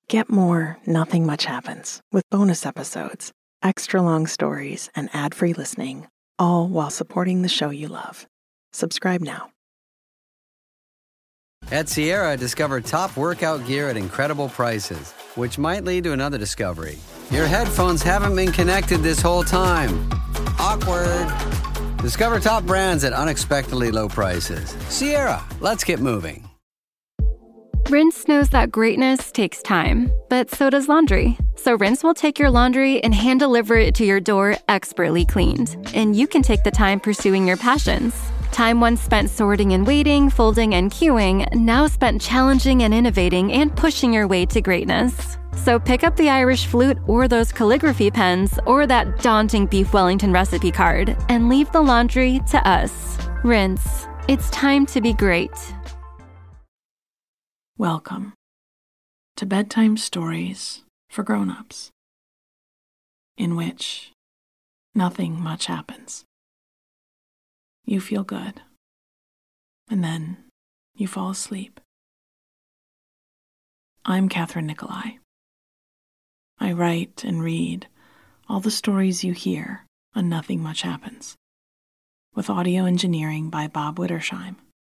Get more Nothing Much Happens with bonus episodes, extra long stories, and ad-free listening, all while supporting the show you love. Subscribe now. At Sierra, discover top workout gear at incredible prices, which might lead to another discovery. Your headphones haven't been connected this whole time. Awkward. Discover top brands at unexpectedly low prices. Sierra, let's get moving. Rinse knows that greatness takes time, but so does laundry. So Rinse will take your laundry and hand deliver it to your door expertly cleaned. And you can take the time pursuing your passions. Time once spent sorting and waiting, folding and queuing, now spent challenging and innovating and pushing your way to greatness. So pick up the Irish flute or those calligraphy pens or that daunting beef Wellington recipe card and leave the laundry to us. Rinse. It's time to be great. Welcome to Bedtime Stories for Grown-Ups, in which nothing much happens. You feel good, and then you fall asleep. I'm Catherine Nicolai. I write and read all the stories you hear on Nothing Much Happens, with audio engineering by Bob Wittersheim.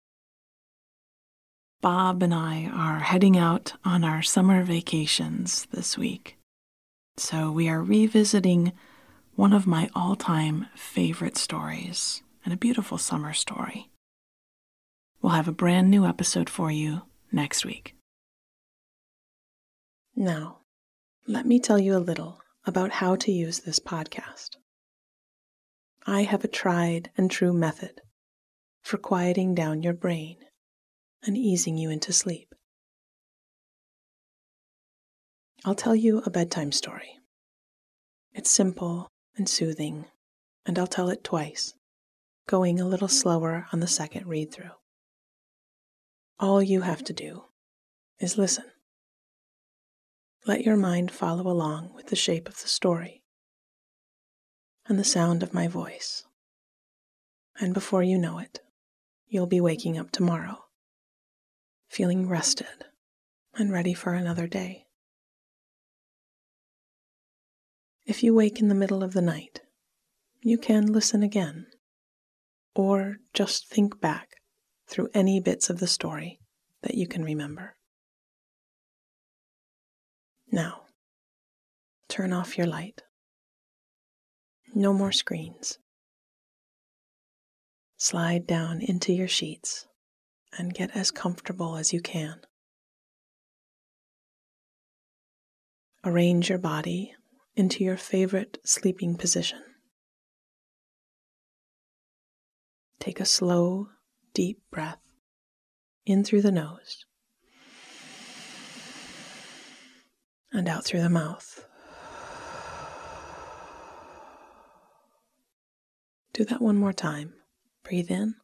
Bob and I are heading out on our summer vacations this week, so we are revisiting one of my all-time favorite stories, and a beautiful summer story. We'll have a brand new episode for you next week. Now, let me tell you a little about how to use this podcast. I have a tried and true method for quieting down your brain and easing you into sleep. I'll tell you a bedtime story. It's simple and soothing, and I'll tell it twice, going a little slower on the second read-through. All you have to do is listen. Let your mind follow along with the shape of the story and the sound of my voice. And before you know it, you'll be waking up tomorrow, feeling rested and ready for another day. If you wake in the middle of the night, you can listen again, or just think back through any bits of the story that you can remember. Now, turn off your light. No more screens. Slide down into your sheets and get as comfortable as you can. Arrange your body into your favorite sleeping position. Take a slow, deep breath in through the nose and out through the mouth. Do that one more time. Breathe in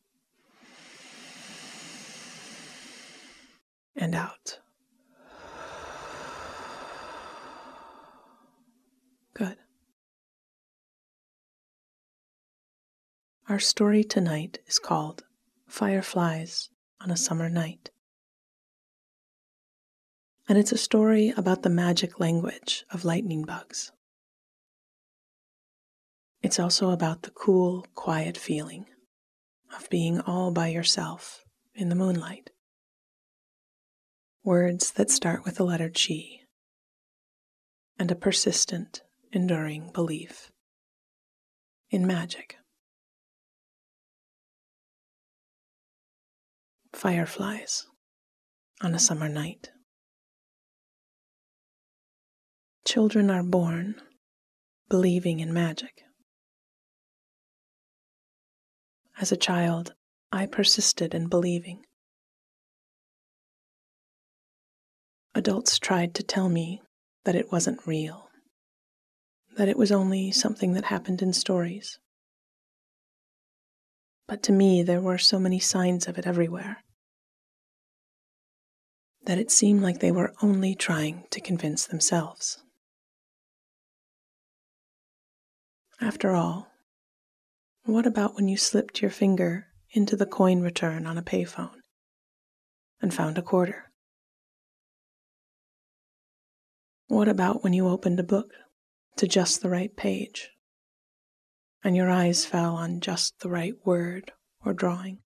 and out. Good. Our story tonight is called Fireflies on a Summer Night. And it's a story about the magic language of lightning bugs. It's also about the cool, quiet feeling of being all by yourself in the moonlight. Words that start with the letter G, and a persistent, enduring belief in magic. Fireflies on a Summer Night. Children are born believing in magic. As a child, I persisted in believing. Adults tried to tell me that it wasn't real, that it was only something that happened in stories. But to me, there were so many signs of it everywhere that it seemed like they were only trying to convince themselves. After all, what about when you slipped your finger into the coin return on a payphone and found a quarter? What about when you opened a book to just the right page, and your eyes fell on just the right word or drawing?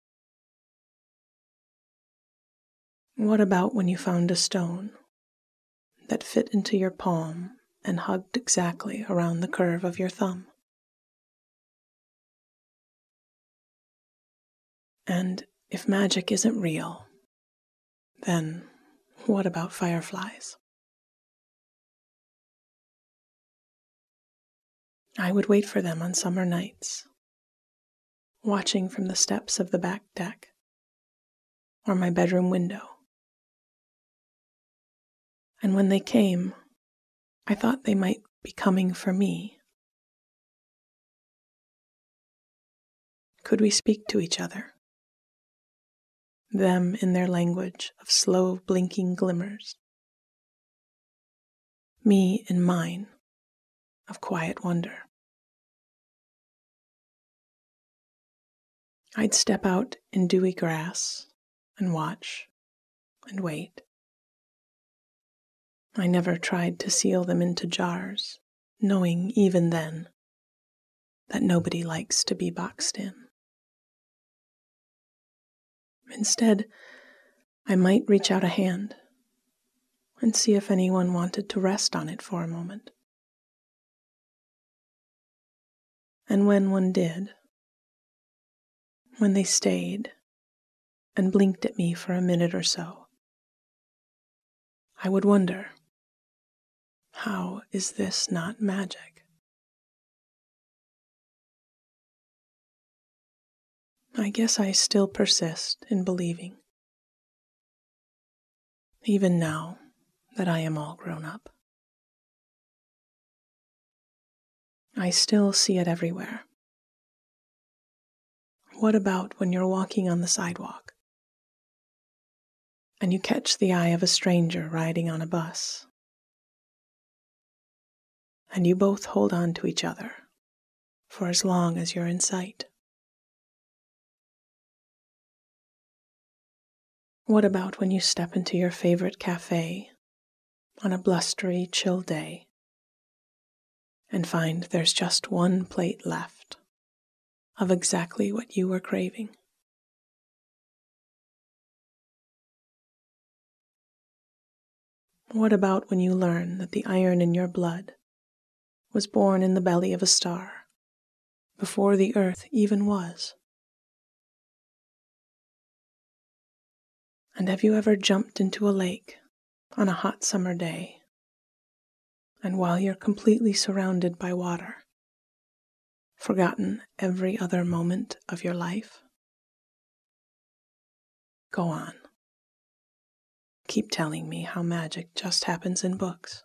What about when you found a stone that fit into your palm and hugged exactly around the curve of your thumb? And if magic isn't real, then what about fireflies? I would wait for them on summer nights, watching from the steps of the back deck or my bedroom window. And when they came, I thought they might be coming for me. Could we speak to each other? Them in their language of slow blinking glimmers, me in mine of quiet wonder. I'd step out in dewy grass and watch and wait. I never tried to seal them into jars, knowing even then that nobody likes to be boxed in. Instead, I might reach out a hand and see if anyone wanted to rest on it for a moment. And when one did, when they stayed and blinked at me for a minute or so, I would wonder, how is this not magic? I guess I still persist in believing, even now that I am all grown up. I still see it everywhere. What about when you're walking on the sidewalk and you catch the eye of a stranger riding on a bus, and you both hold on to each other for as long as you're in sight? What about when you step into your favorite cafe on a blustery, chill day and find there's just one plate left of exactly what you were craving? What about when you learn that the iron in your blood was born in the belly of a star before the earth even was? And have you ever jumped into a lake on a hot summer day, and while you're completely surrounded by water, forgotten every other moment of your life? Go on. Keep telling me how magic just happens in books.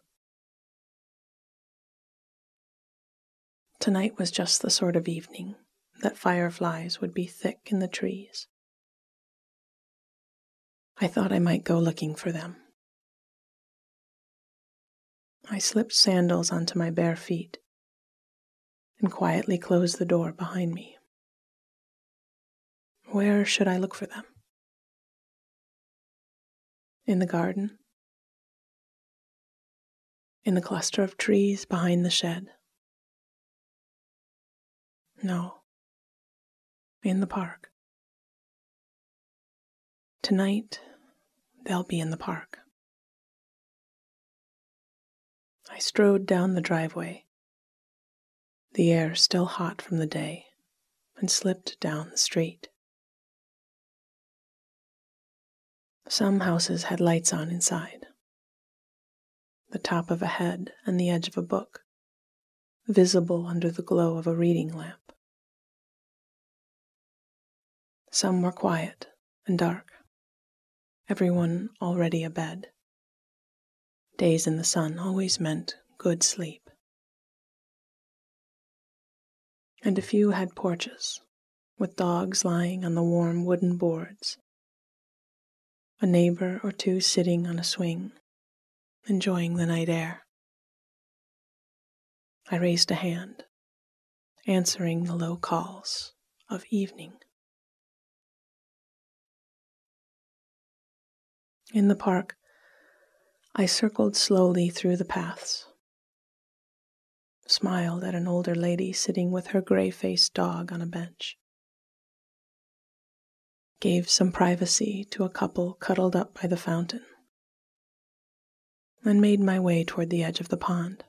Tonight was just the sort of evening that fireflies would be thick in the trees. I thought I might go looking for them. I slipped sandals onto my bare feet and quietly closed the door behind me. Where should I look for them? In the garden? In the cluster of trees behind the shed? No, in the park. Tonight, they'll be in the park. I strode down the driveway, the air still hot from the day, and slipped down the street. Some houses had lights on inside, the top of a head and the edge of a book, visible under the glow of a reading lamp. Some were quiet and dark, everyone already abed. Days in the sun always meant good sleep. And a few had porches, with dogs lying on the warm wooden boards, a neighbor or two sitting on a swing, enjoying the night air. I raised a hand, answering the low calls of evening. In the park, I circled slowly through the paths, smiled at an older lady sitting with her gray-faced dog on a bench, gave some privacy to a couple cuddled up by the fountain, and made my way toward the edge of the pond.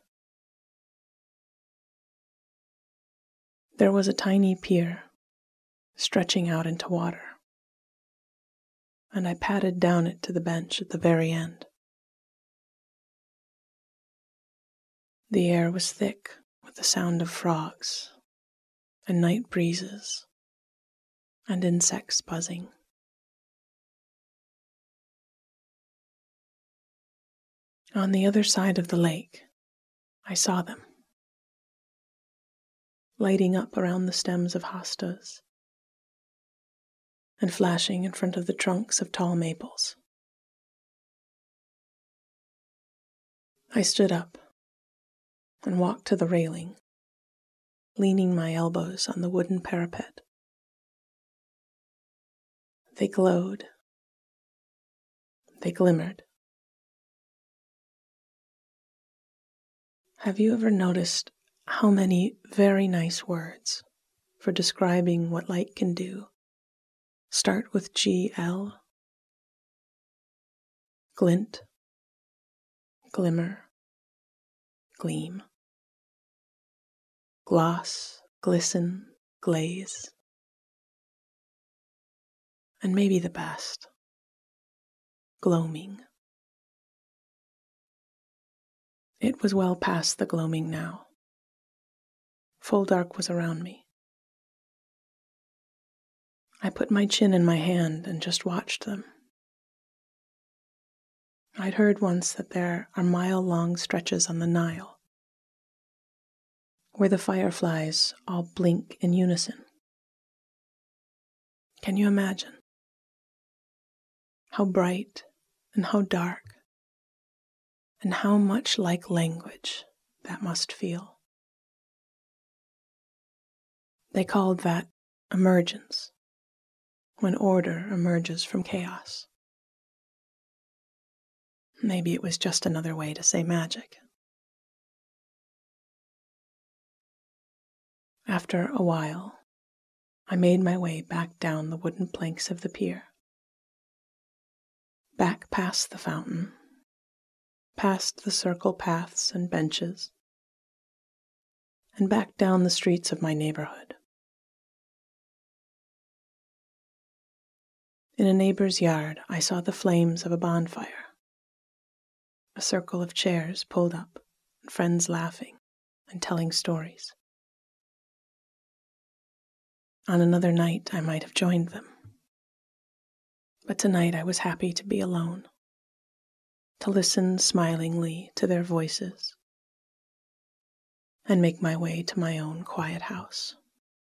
There was a tiny pier stretching out into water, and I padded down it to the bench at the very end. The air was thick with the sound of frogs and night breezes and insects buzzing. On the other side of the lake, I saw them, lighting up around the stems of hostas and flashing in front of the trunks of tall maples. I stood up and walked to the railing, leaning my elbows on the wooden parapet. They glowed. They glimmered. Have you ever noticed how many very nice words for describing what light can do start with GL? Glint, glimmer, gleam. Gloss, glisten, glaze. And maybe the best, gloaming. It was well past the gloaming now. Full dark was around me. I put my chin in my hand and just watched them. I'd heard once that there are mile-long stretches on the Nile where the fireflies all blink in unison. Can you imagine how bright and how dark and how much like language that must feel? They called that emergence, when order emerges from chaos. Maybe it was just another way to say magic. After a while, I made my way back down the wooden planks of the pier, back past the fountain, past the circle paths and benches, and back down the streets of my neighborhood. In a neighbor's yard, I saw the flames of a bonfire, a circle of chairs pulled up, and friends laughing and telling stories. On another night, I might have joined them. But tonight I was happy to be alone, to listen smilingly to their voices, and make my way to my own quiet house.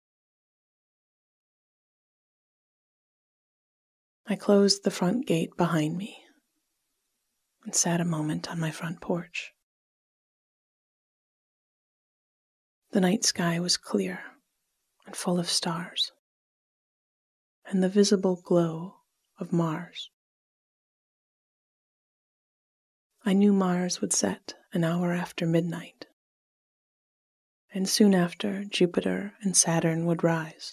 I closed the front gate behind me and sat a moment on my front porch. The night sky was clear and full of stars, and the visible glow of Mars. I knew Mars would set an hour after midnight, and soon after Jupiter and Saturn would rise.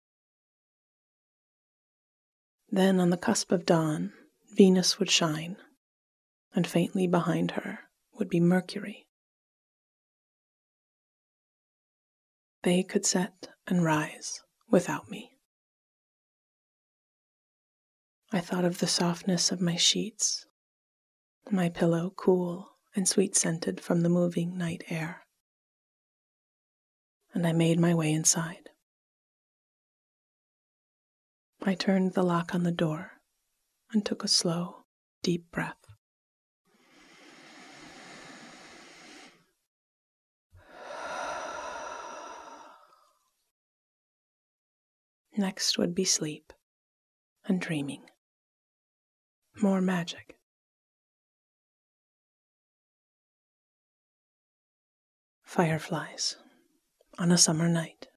Then on the cusp of dawn, Venus would shine, and faintly behind her would be Mercury. They could set and rise without me. I thought of the softness of my sheets, my pillow cool and sweet-scented from the moving night air, and I made my way inside. I turned the lock on the door and took a slow, deep breath. Next would be sleep and dreaming. More magic. Fireflies on a summer night.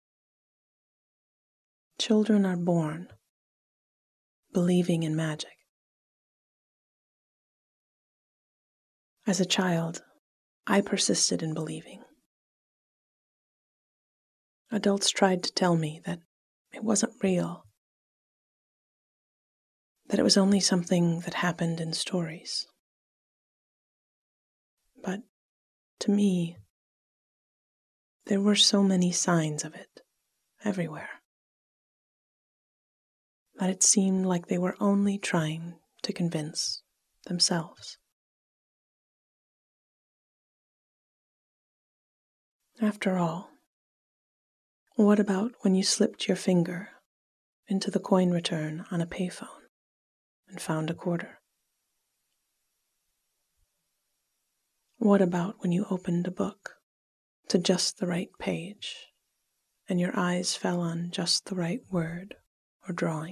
Children are born believing in magic. As a child, I persisted in believing. Adults tried to tell me that it wasn't real, that it was only something that happened in stories. But to me, there were so many signs of it everywhere that it seemed like they were only trying to convince themselves. After all, what about when you slipped your finger into the coin return on a payphone and found a quarter? What about when you opened a book to just the right page and your eyes fell on just the right word or drawing?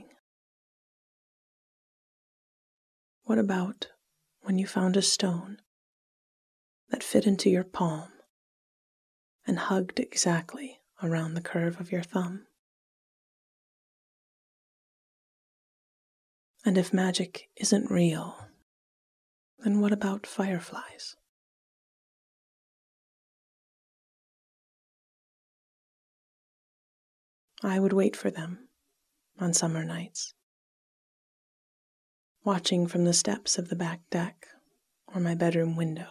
What about when you found a stone that fit into your palm and hugged exactly around the curve of your thumb? And if magic isn't real, then what about fireflies? I would wait for them on summer nights, watching from the steps of the back deck or my bedroom window.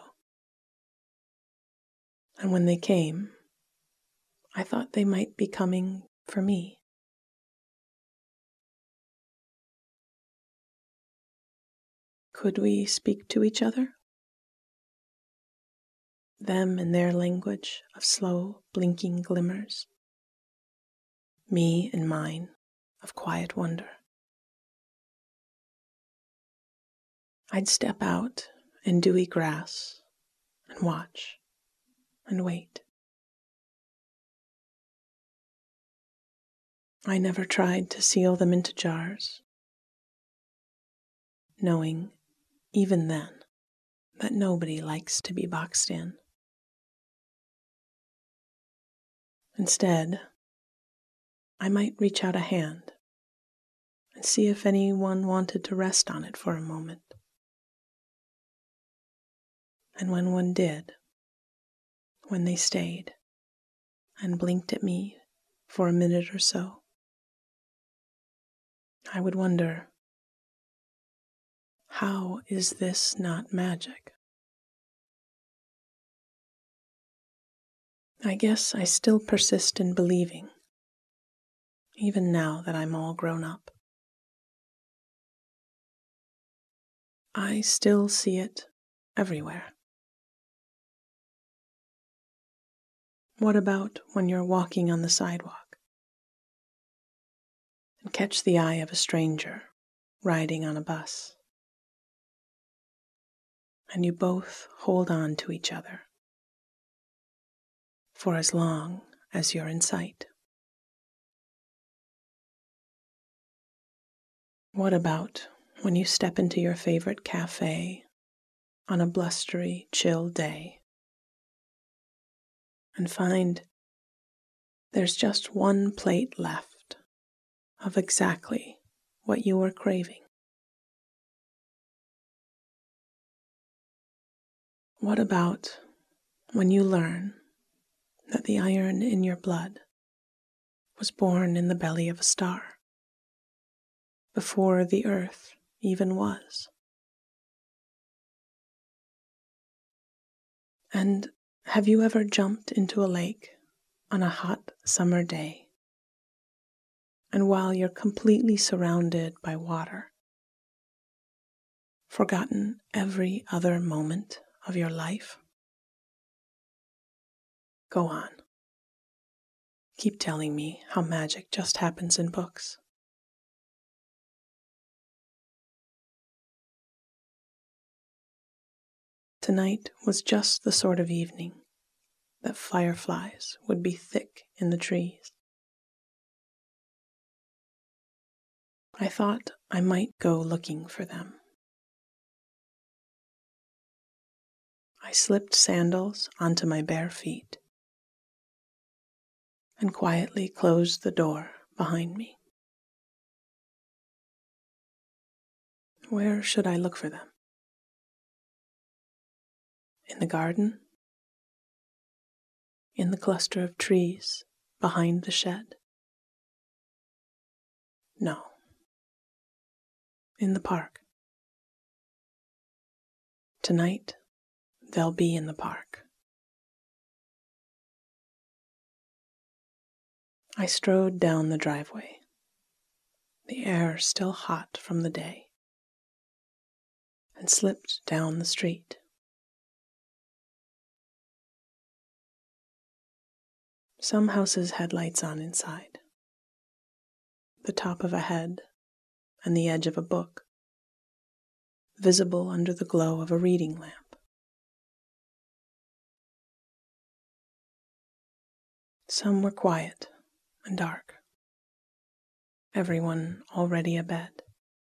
And when they came, I thought they might be coming for me. Could we speak to each other? Them in their language of slow, blinking glimmers. Me in mine of quiet wonder. I'd step out in dewy grass and watch and wait. I never tried to seal them into jars, knowing, even then, that nobody likes to be boxed in. Instead, I might reach out a hand and see if anyone wanted to rest on it for a moment. And when one did, when they stayed and blinked at me for a minute or so, I would wonder, how is this not magic? I guess I still persist in believing, even now that I'm all grown up. I still see it everywhere. What about when you're walking on the sidewalk and catch the eye of a stranger riding on a bus, and you both hold on to each other for as long as you're in sight? What about when you step into your favorite cafe on a blustery, chill day and find there's just one plate left of exactly what you were craving? What about when you learn that the iron in your blood was born in the belly of a star, before the earth even was? And have you ever jumped into a lake on a hot summer day, and while you're completely surrounded by water, forgotten every other moment of your life? Go on. Keep telling me how magic just happens in books. Tonight was just the sort of evening that fireflies would be thick in the trees. I thought I might go looking for them. I slipped sandals onto my bare feet and quietly closed the door behind me. Where should I look for them? In the garden? In the cluster of trees behind the shed? No. In the park. Tonight, they'll be in the park. I strode down the driveway, the air still hot from the day, and slipped down the street. Some houses had lights on inside, the top of a head and the edge of a book, visible under the glow of a reading lamp. Some were quiet and dark, everyone already abed.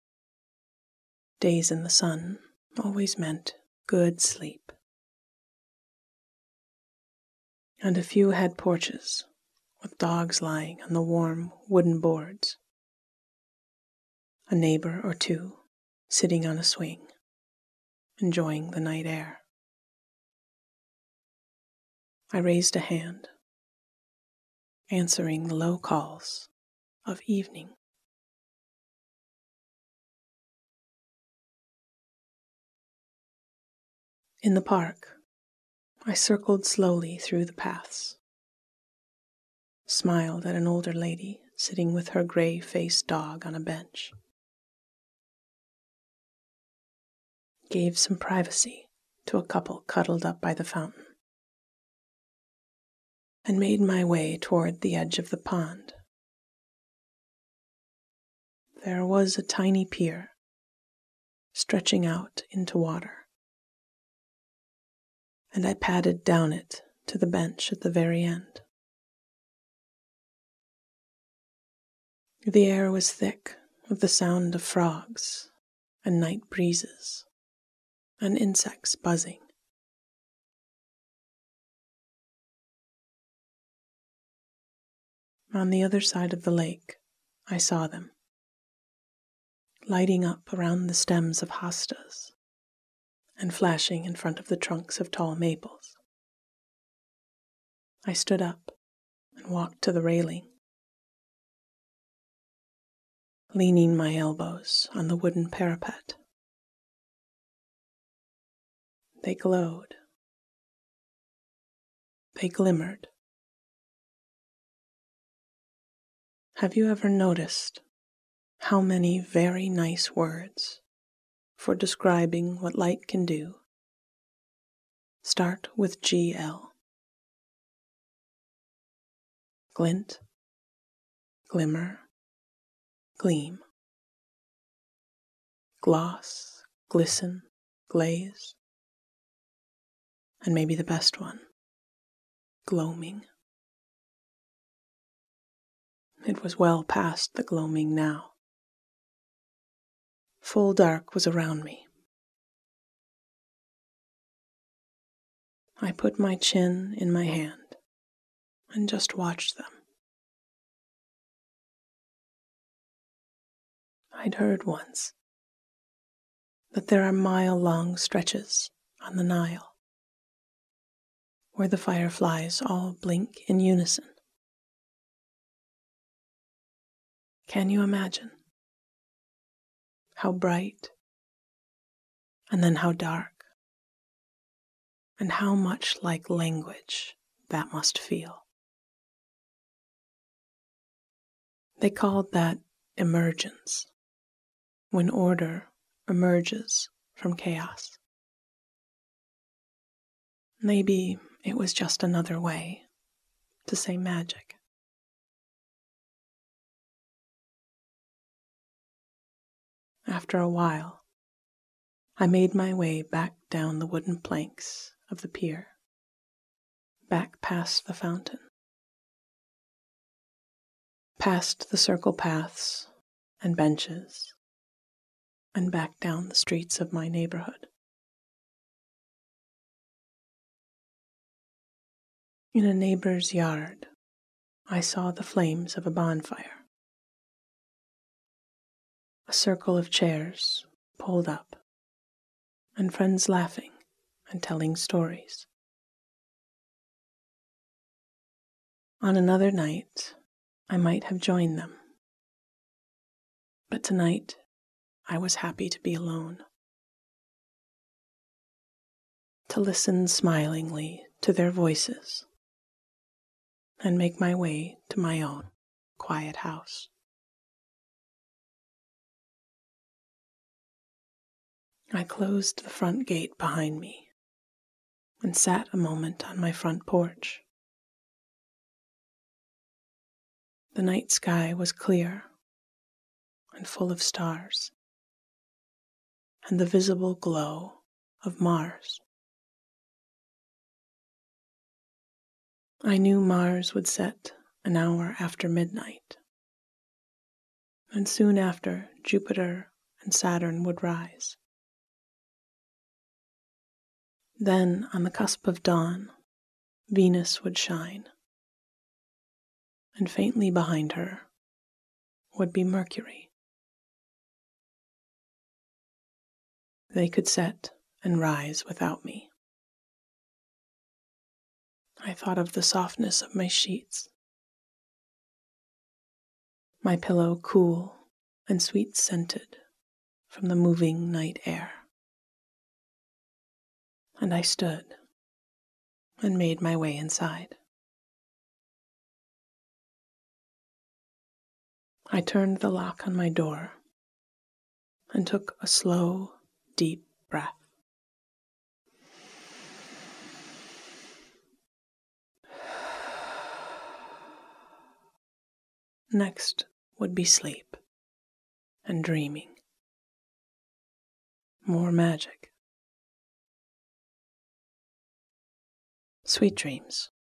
Days in the sun always meant good sleep. And a few had porches with dogs lying on the warm wooden boards. A neighbor or two sitting on a swing, enjoying the night air. I raised a hand, answering the low calls of evening. In the park, I circled slowly through the paths, smiled at an older lady sitting with her gray-faced dog on a bench, gave some privacy to a couple cuddled up by the fountain, and made my way toward the edge of the pond. There was a tiny pier stretching out into water, and I padded down it to the bench at the very end. The air was thick with the sound of frogs and night breezes and insects buzzing. On the other side of the lake, I saw them, lighting up around the stems of hostas and flashing in front of the trunks of tall maples. I stood up and walked to the railing, leaning my elbows on the wooden parapet. They glowed. They glimmered. Have you ever noticed how many very nice words for describing what light can do start with GL? Glint, glimmer, gleam, gloss, glisten, glaze, and maybe the best one, gloaming. It was well past the gloaming now. Full dark was around me. I put my chin in my hand and just watched them. I'd heard once that there are mile-long stretches on the Nile where the fireflies all blink in unison. Can you imagine how bright and then how dark and how much like language that must feel? They called that emergence, when order emerges from chaos. Maybe it was just another way to say magic. After a while, I made my way back down the wooden planks of the pier, back past the fountain, past the circle paths and benches, and back down the streets of my neighborhood. In a neighbor's yard, I saw the flames of a bonfire. A circle of chairs pulled up, and friends laughing and telling stories. On another night, I might have joined them, but tonight I was happy to be alone, to listen smilingly to their voices and make my way to my own quiet house. I closed the front gate behind me and sat a moment on my front porch. The night sky was clear and full of stars, and the visible glow of Mars. I knew Mars would set an hour after midnight, and soon after Jupiter and Saturn would rise. Then, on the cusp of dawn, Venus would shine, and faintly behind her would be Mercury. They could set and rise without me. I thought of the softness of my sheets, my pillow cool and sweet-scented from the moving night air. And I stood and made my way inside. I turned the lock on my door and took a slow, deep breath. Next would be sleep and dreaming. More magic. Sweet dreams.